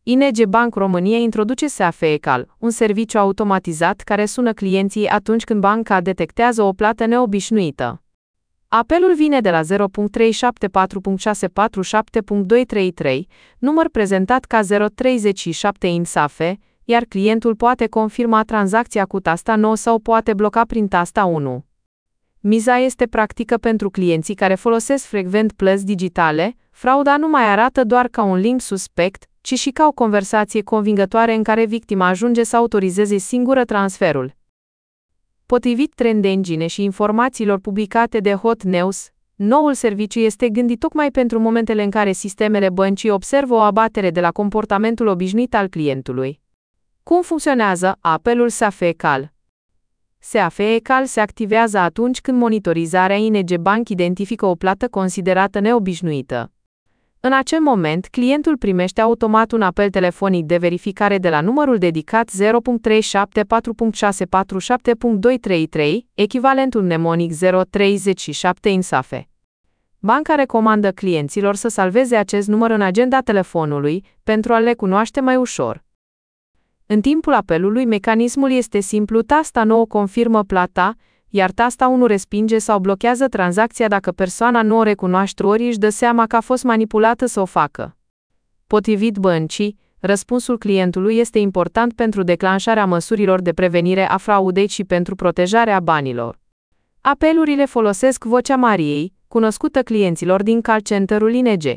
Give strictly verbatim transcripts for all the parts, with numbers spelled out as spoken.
I N G Bank România introduce S A F E C A L, un serviciu automatizat care sună clienții atunci când banca detectează o plată neobișnuită. Apelul vine de la zero trei șapte patru șase patru șapte doi trei trei, număr prezentat ca zero treizeci și șapte in S A F E, iar clientul poate confirma tranzacția cu tasta nouă sau poate bloca prin tasta unu. Miza este practică pentru clienții care folosesc frecvent plăți digitale, frauda nu mai arată doar ca un link suspect, ci și ca o conversație convingătoare în care victima ajunge să autorizeze singură transferul. Potrivit Trend Engine și informațiilor publicate de Hot News, noul serviciu este gândit tocmai pentru momentele în care sistemele băncii observă o abatere de la comportamentul obișnuit al clientului. Cum funcționează apelul S A F E C A L? S A F E C A L se activează atunci când monitorizarea I N G Bank identifică o plată considerată neobișnuită. În acel moment, clientul primește automat un apel telefonic de verificare de la numărul dedicat zero trei șapte patru șase patru șapte doi trei trei, echivalentul mnemonic zero treizeci și șapte in S A F E. Banca recomandă clienților să salveze acest număr în agenda telefonului pentru a le cunoaște mai ușor. În timpul apelului, mecanismul este simplu: tasta nouă confirmă plata, iar tasta unu respinge sau blochează tranzacția dacă persoana nu o recunoaște ori își dă seama că a fost manipulată să o facă. Potrivit băncii, răspunsul clientului este important pentru declanșarea măsurilor de prevenire a fraudei și pentru protejarea banilor. Apelurile folosesc vocea Mariei, cunoscută clienților din call center-ul I N G.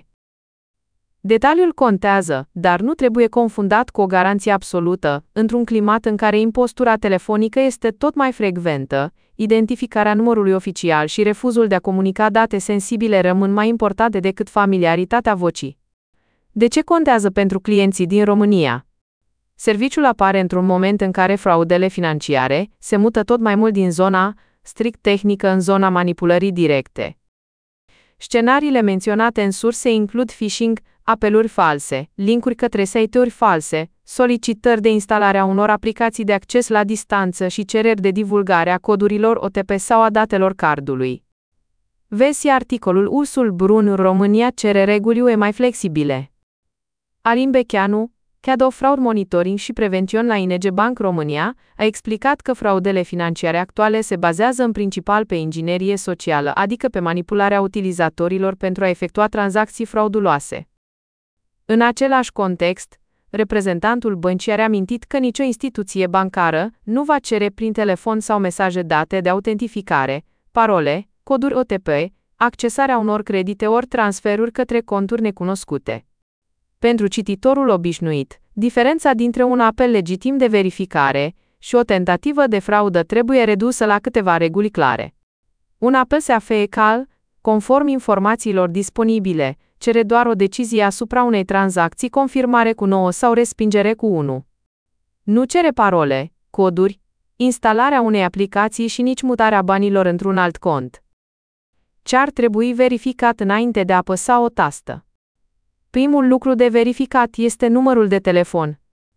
Detaliul contează, dar nu trebuie confundat cu o garanție absolută. Într-un climat în care impostura telefonică este tot mai frecventă, identificarea numărului oficial și refuzul de a comunica date sensibile rămân mai importante decât familiaritatea vocii. De ce contează pentru clienții din România? Serviciul apare într-un moment în care fraudele financiare se mută tot mai mult din zona strict tehnică în zona manipulării directe. Scenariile menționate în surse includ phishing, apeluri false, linkuri către site-uri false, solicitări de instalare a unor aplicații de acces la distanță și cereri de divulgare a codurilor O T P sau a datelor cardului. Vezi articolul Ursul Brun. România cere reguli U E mai flexibile. Alin Becheanu, Head of Fraud Monitoring și Prevention la I N G Bank România, a explicat că fraudele financiare actuale se bazează în principal pe inginerie socială, adică pe manipularea utilizatorilor pentru a efectua tranzacții frauduloase. În același context, reprezentantul băncii a reamintit că nicio instituție bancară nu va cere prin telefon sau mesaje date de autentificare, parole, coduri O T P, accesarea unor credite ori transferuri către conturi necunoscute. Pentru cititorul obișnuit, diferența dintre un apel legitim de verificare și o tentativă de fraudă trebuie redusă la câteva reguli clare. Un apel S A F E C A L, conform informațiilor disponibile, cere doar o decizie asupra unei tranzacții, confirmare cu nouă sau respingere cu unu. Nu cere parole, coduri, instalarea unei aplicații și nici mutarea banilor într-un alt cont. Ce ar trebui verificat înainte de a apăsa o tastă? Primul lucru de verificat este numărul de telefon.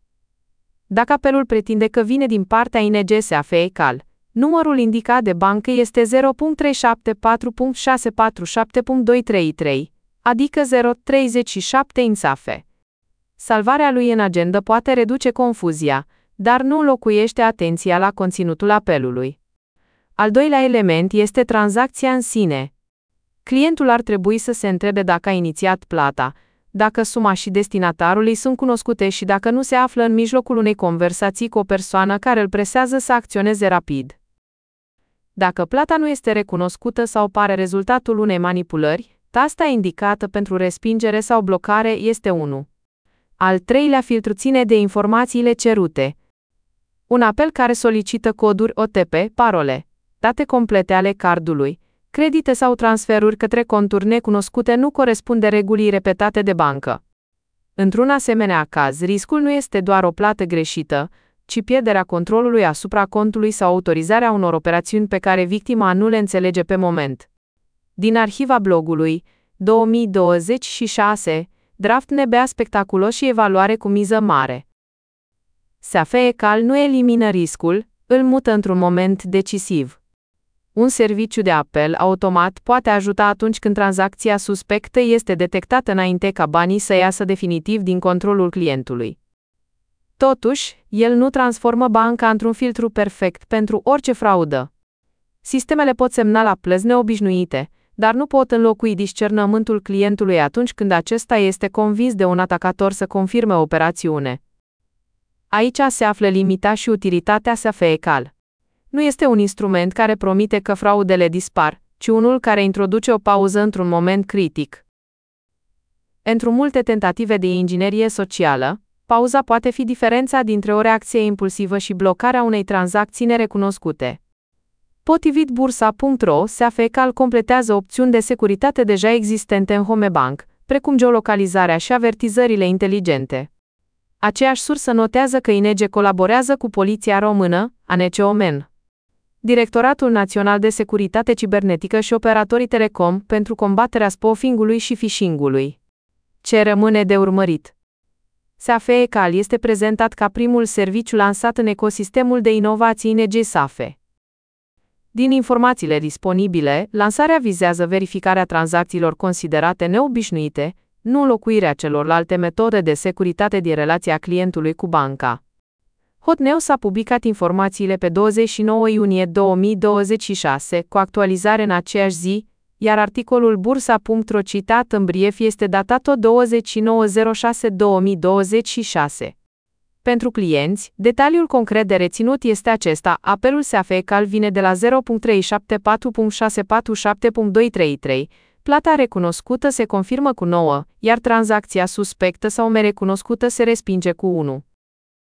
Dacă apelul pretinde că vine din partea I N G S A F E C A L, numărul indicat de bancă este zero trei șapte patru șase patru șapte doi trei trei, adică zero treizeci și șapte in S A F E. Salvarea lui în agendă poate reduce confuzia, dar nu înlocuiește atenția la conținutul apelului. Al doilea element este tranzacția în sine. Clientul ar trebui să se întrebe dacă a inițiat plata, dacă suma și destinatarul îi sunt cunoscute și dacă nu se află în mijlocul unei conversații cu o persoană care îl presează să acționeze rapid. Dacă plata nu este recunoscută sau pare rezultatul unei manipulări, tasta indicată pentru respingere sau blocare este unu. Al treilea filtru ține de informațiile cerute. Un apel care solicită coduri O T P, parole, date complete ale cardului, credite sau transferuri către conturi necunoscute nu corespunde regulii repetate de bancă. Într-un asemenea caz, riscul nu este doar o plată greșită, ci pierderea controlului asupra contului sau autorizarea unor operațiuni pe care victima nu le înțelege pe moment. Din arhiva blogului, două mii douăzeci și șase, Draft N B A spectaculos și evaluare cu miză mare. S A F E C A L nu elimină riscul, îl mută într-un moment decisiv. Un serviciu de apel automat poate ajuta atunci când tranzacția suspectă este detectată înainte ca banii să iasă definitiv din controlul clientului. Totuși, el nu transformă banca într-un filtru perfect pentru orice fraudă. Sistemele pot semnala plăți neobișnuite, dar nu pot înlocui discernământul clientului atunci când acesta este convins de un atacator să confirme o operațiune. Aici se află limita și utilitatea S A F E C A L. Nu este un instrument care promite că fraudele dispar, ci unul care introduce o pauză într-un moment critic. Într-un multe tentative de inginerie socială, pauza poate fi diferența dintre o reacție impulsivă și blocarea unei tranzacții nerecunoscute. Potrivit bursa punct ro, S A F E C A L completează opțiuni de securitate deja existente în Homebank, precum geolocalizarea și avertizările inteligente. Aceeași sursă notează că I N G colaborează cu Poliția Română, A N C O M E N, Directoratul Național de Securitate Cibernetică și operatorii telecom pentru combaterea spoofing-ului și phishing-ului. Ce rămâne de urmărit? S A F E C A L este prezentat ca primul serviciu lansat în ecosistemul de inovații I N G S A F E. Din informațiile disponibile, lansarea vizează verificarea tranzacțiilor considerate neobișnuite, nu înlocuirea celorlalte metode de securitate din relația clientului cu banca. Hotnews a publicat informațiile pe douăzeci și nouă iunie două mii douăzeci și șase, cu actualizare în aceeași zi, iar articolul bursa punct ro citat în brief este datat douăzeci și nouă zero șase două mii douăzeci și șase. Pentru clienți, detaliul concret de reținut este acesta: apelul S A F E C A L vine de la zero punct trei șapte patru punct șase patru șapte punct doi trei trei, plata recunoscută se confirmă cu nouă, iar tranzacția suspectă sau nerecunoscută se respinge cu unu.